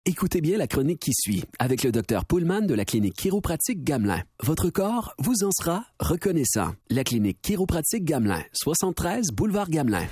Écoutez bien la chronique qui suit avec le Dr Poelman de la clinique chiropratique Gamelin. Votre corps vous en sera reconnaissant. La clinique chiropratique Gamelin, 73 boulevard Gamelin.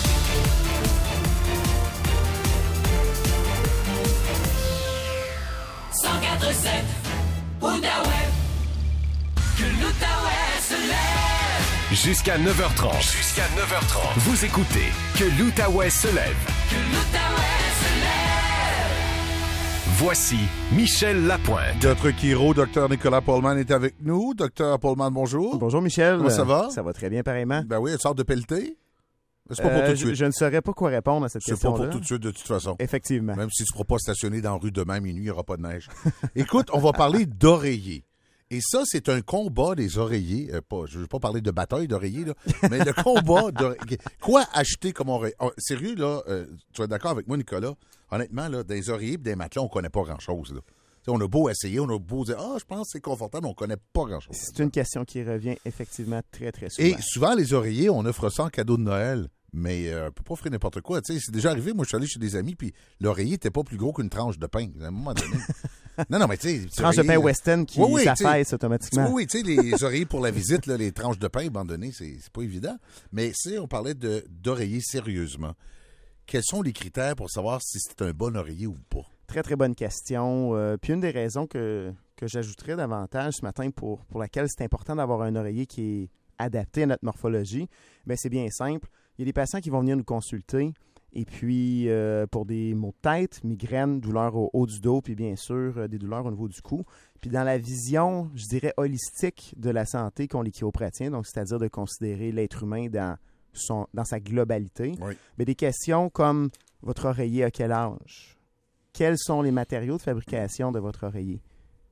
Que l'Outaouais se lève. Jusqu'à 9h30. Vous écoutez Que l'Outaouais se lève. Que l'Outaouais se lève. Voici Michel Lapointe. Notre chiro, Dr Nicolas Poelman, est avec nous. Dr Poelman, bonjour. Bonjour Michel. Comment ça va? Ça va très bien, pareillement. Ben oui, elle sort de pelleter. C'est pas pour tout de suite. Je ne saurais pas quoi répondre à cette C'est question-là. pas pour tout de suite, de toute façon. Effectivement. Même si tu ne pourras pas stationner dans la rue demain à minuit, il n'y aura pas de neige. Écoute, on va parler d'oreillers. Et ça, c'est un combat des oreillers. Je ne veux pas parler de bataille d'oreillers, là, mais le combat d'oreillers. Quoi acheter comme oreiller? Sérieux, là, tu es d'accord avec moi, Nicolas? Honnêtement, là, des oreillers et des matelas, on ne connaît pas grand-chose. Là. T'sais, on a beau essayer, on a beau dire « Ah, je pense que c'est confortable », on ne connaît pas grand-chose. C'est une question qui revient effectivement très, très souvent. Et souvent, les oreillers, on offre ça en cadeau de Noël. Mais on peut pas offrir n'importe quoi. Tu sais, c'est déjà arrivé, moi, je suis allé chez des amis, puis l'oreiller n'était pas plus gros qu'une tranche de pain, à un moment donné. non, mais tu sais... Tranche de pain Weston qui s'affaisse automatiquement. Oui, tu sais, les oreillers pour la visite, là, les tranches de pain abandonnées, c'est pas évident. Mais si on parlait d'oreiller sérieusement, quels sont les critères pour savoir si c'est un bon oreiller ou pas? Très, très bonne question. Puis une des raisons que j'ajouterais davantage ce matin pour laquelle c'est important d'avoir un oreiller qui est adapté à notre morphologie, bien, c'est bien simple. Il y a des patients qui vont venir nous consulter et puis pour des maux de tête, migraines, douleurs au haut du dos, puis bien sûr des douleurs au niveau du cou. Puis dans la vision, je dirais, holistique de la santé qu'ont les chiropratiens, donc c'est-à-dire de considérer l'être humain dans sa globalité, oui. Mais des questions comme votre oreiller à quel âge? Quels sont les matériaux de fabrication de votre oreiller?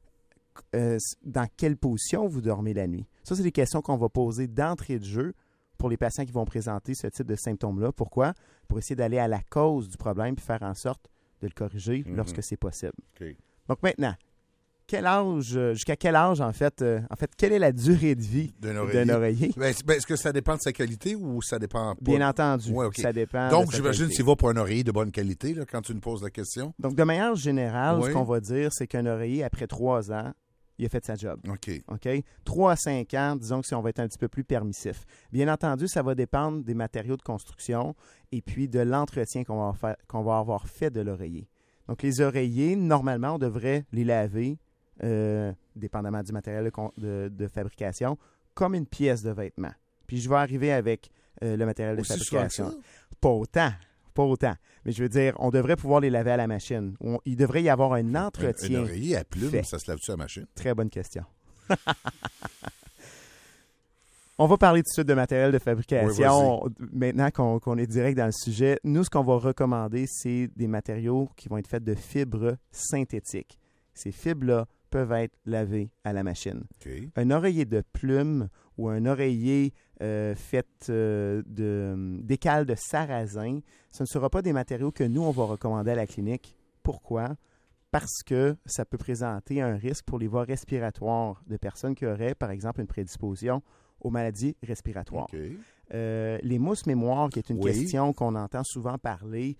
Dans quelle position vous dormez la nuit? Ça, c'est des questions qu'on va poser d'entrée de jeu pour les patients qui vont présenter ce type de symptômes-là. Pourquoi? Pour essayer d'aller à la cause du problème et faire en sorte de le corriger lorsque c'est possible. Okay. Donc maintenant, jusqu'à quel âge, en fait, quelle est la durée de vie d'un oreiller? Est-ce que ça dépend de sa qualité ou ça dépend pas? Bien entendu, ouais, okay. Ça dépend. Donc, j'imagine s'il va pour un oreiller de bonne qualité, là, quand tu me poses la question. Donc, de manière générale, ce qu'on va dire, c'est qu'un oreiller, après 3 ans, il a fait sa job. OK? 3 à 5 ans, disons que si on va être un petit peu plus permissif. Bien entendu, ça va dépendre des matériaux de construction et puis de l'entretien qu'on va avoir fait de l'oreiller. Donc, les oreillers, normalement, on devrait les laver, dépendamment du matériel de fabrication, comme une pièce de vêtement. Puis, je vais arriver avec le matériel de fabrication. Pas autant. Mais je veux dire, on devrait pouvoir les laver à la machine. Il devrait y avoir un entretien. Un oreiller à plume, fait. Ça se lave-tu à la machine? Très bonne question. On va parler tout de suite de matériel de fabrication. Oui, maintenant qu'on est direct dans le sujet, nous, ce qu'on va recommander, c'est des matériaux qui vont être faits de fibres synthétiques. Ces fibres-là peuvent être lavées à la machine. Okay. Un oreiller de plume ou un oreiller fait d'écale de sarrasin, ce ne sera pas des matériaux que nous, on va recommander à la clinique. Pourquoi? Parce que ça peut présenter un risque pour les voies respiratoires de personnes qui auraient, par exemple, une prédisposition aux maladies respiratoires. Okay. Les mousses mémoire, qui est une question qu'on entend souvent parler,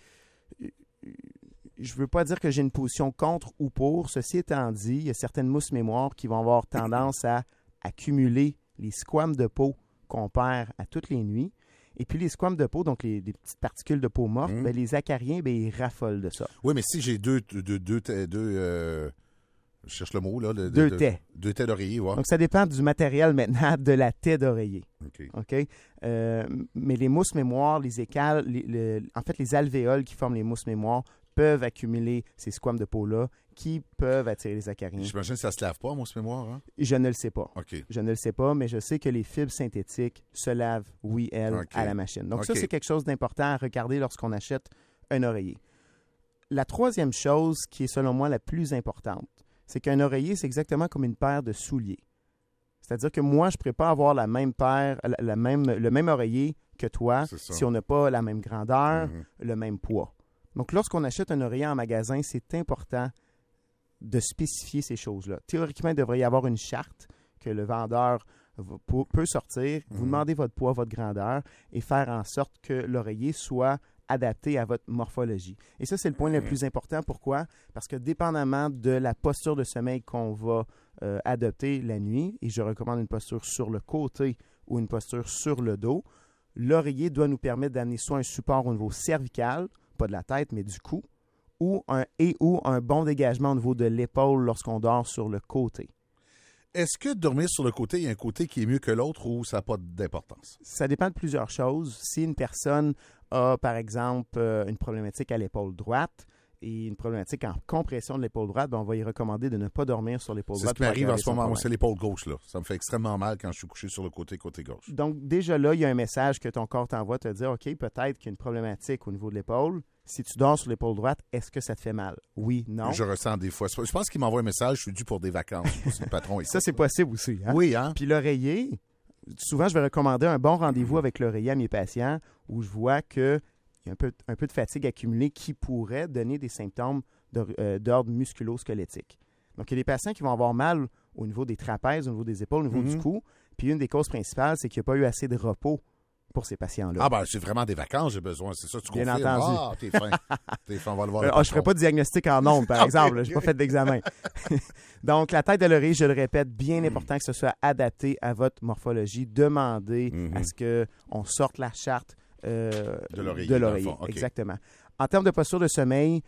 je ne veux pas dire que j'ai une position contre ou pour. Ceci étant dit, il y a certaines mousses mémoire qui vont avoir tendance à accumuler les squames de peau qu'on perd à toutes les nuits. Et puis les squames de peau, donc les petites particules de peau morte, les acariens, ils raffolent de ça. Oui, mais si j'ai deux je cherche le mot, là. Deux tais. Deux tais d'oreiller, ouais. Donc, ça dépend du matériel maintenant de la taie d'oreiller. OK. Mais les mousses mémoire, les écales, en fait, les alvéoles qui forment les mousses mémoire peuvent accumuler ces squames de peau-là qui peuvent attirer les acariens. J'imagine que ça ne se lave pas, mousse mémoire, hein? Je ne le sais pas. OK. Je ne le sais pas, mais je sais que les fibres synthétiques se lavent, oui, à la machine. Donc, ça, c'est quelque chose d'important à regarder lorsqu'on achète un oreiller. La troisième chose qui est, selon moi, la plus importante, c'est qu'un oreiller, c'est exactement comme une paire de souliers. C'est-à-dire que moi, je ne pourrais pas avoir la même paire, le même oreiller que toi si on n'a pas la même grandeur, le même poids. Donc, lorsqu'on achète un oreiller en magasin, c'est important de spécifier ces choses-là. Théoriquement, il devrait y avoir une charte que le vendeur peut sortir, vous demandez votre poids, votre grandeur et faire en sorte que l'oreiller soit adapté à votre morphologie. Et ça, c'est le point le plus important. Pourquoi? Parce que dépendamment de la posture de sommeil qu'on va adopter la nuit, et je recommande une posture sur le côté ou une posture sur le dos, l'oreiller doit nous permettre d'amener soit un support au niveau cervical, pas de la tête, mais du cou, ou un bon dégagement au niveau de l'épaule lorsqu'on dort sur le côté. Est-ce que dormir sur le côté, il y a un côté qui est mieux que l'autre ou ça n'a pas d'importance? Ça dépend de plusieurs choses. Si une personne a, par exemple, une problématique à l'épaule droite et une problématique en compression de l'épaule droite, ben on va y recommander de ne pas dormir sur l'épaule droite. C'est ce qui m'arrive en ce moment. Moi, c'est l'épaule gauche. Là. Ça me fait extrêmement mal quand je suis couché sur le côté gauche. Donc, déjà là, il y a un message que ton corps t'envoie te dire, OK, peut-être qu'il y a une problématique au niveau de l'épaule. Si tu dors sur l'épaule droite, est-ce que ça te fait mal? Oui, non. Je ressens des fois. Je pense qu'il m'envoie un message, je suis dû pour des vacances. Si le patron ça, c'est possible aussi. Hein? Oui, hein? Puis l'oreiller, souvent, je vais recommander un bon rendez-vous avec l'oreiller à mes patients où je vois qu'il y a un peu de fatigue accumulée qui pourrait donner des symptômes d'ordre musculo-squelettique. Donc, il y a des patients qui vont avoir mal au niveau des trapèzes, au niveau des épaules, au niveau du cou. Puis une des causes principales, c'est qu'il n'y a pas eu assez de repos pour ces patients-là. Ah ben, c'est vraiment des vacances, j'ai besoin. C'est ça, tu confirmes. Bien entendu. Ah, t'es fin. T'es fin, on va le voir. Je ne ferai pas de diagnostic en ondes, par exemple. Je n'ai pas fait d'examen. Donc, la tête de l'oreille, je le répète, bien important que ce soit adapté à votre morphologie. Demandez à ce qu'on sorte la charte de l'oreiller. Okay. Exactement. En termes de posture de sommeil,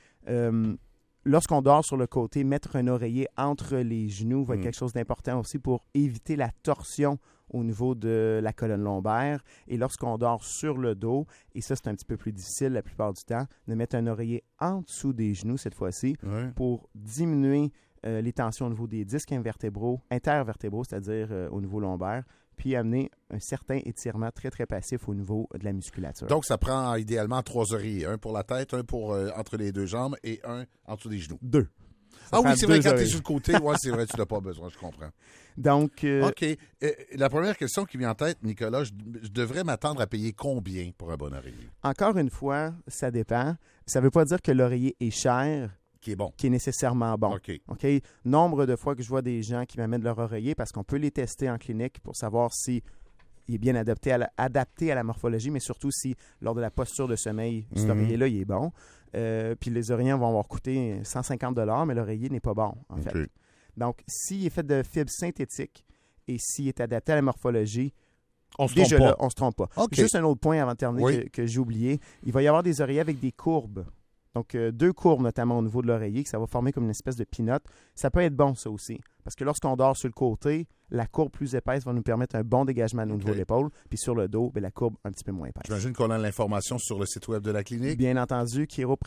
lorsqu'on dort sur le côté, mettre un oreiller entre les genoux va être quelque chose d'important aussi pour éviter la torsion au niveau de la colonne lombaire. Et lorsqu'on dort sur le dos, et ça, c'est un petit peu plus difficile la plupart du temps, de mettre un oreiller en dessous des genoux cette fois-ci pour diminuer les tensions au niveau des disques intervertébraux, c'est-à-dire au niveau lombaire, puis amener un certain étirement très, très passif au niveau de la musculature. Donc, ça prend idéalement 3 oreillers. Un pour la tête, un pour entre les 2 jambes et un en dessous des genoux. 2. Ah oui, c'est vrai, quand tu es sur le côté, c'est vrai, tu n'as pas besoin, je comprends. Donc, OK. La première question qui vient en tête, Nicolas, je devrais m'attendre à payer combien pour un bon oreiller? Encore une fois, ça dépend. Ça ne veut pas dire que l'oreiller est cher. Qui est bon. Qui est nécessairement bon. OK. Nombre de fois que je vois des gens qui m'amènent leur oreiller parce qu'on peut les tester en clinique pour savoir si il est bien adapté à la morphologie, mais surtout si, lors de la posture de sommeil, cet oreiller-là, il est bon. Puis les oreillers vont avoir coûté 150 $, mais l'oreiller n'est pas bon, en fait. Donc, s'il est fait de fibres synthétiques et s'il est adapté à la morphologie, on se trompe pas. Okay. Juste un autre point avant de terminer que j'ai oublié. Il va y avoir des oreillers avec des courbes. Donc, 2 courbes, notamment au niveau de l'oreiller, que ça va former comme une espèce de pinotte. Ça peut être bon, ça aussi. Parce que lorsqu'on dort sur le côté, la courbe plus épaisse va nous permettre un bon dégagement au niveau de l'épaule. Puis sur le dos, la courbe un petit peu moins épaisse. J'imagine qu'on a l'information sur le site web de la clinique. Bien entendu,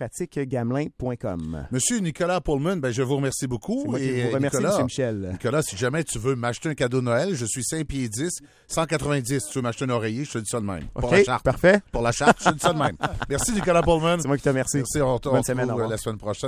chiropratiquegamelin.com. Monsieur Nicolas Pullman, je vous remercie beaucoup. C'est moi qui vous remercie, M. Michel. Nicolas, si jamais tu veux m'acheter un cadeau de Noël, je suis 5 pieds 10, 190. Si tu veux m'acheter un oreiller, je te dis ça de même. Okay, pour la charte. Parfait. Pour la charte, je te dis ça de même. Merci, Nicolas Pullman. C'est moi qui te remercie. Merci, on se retrouve la semaine prochaine.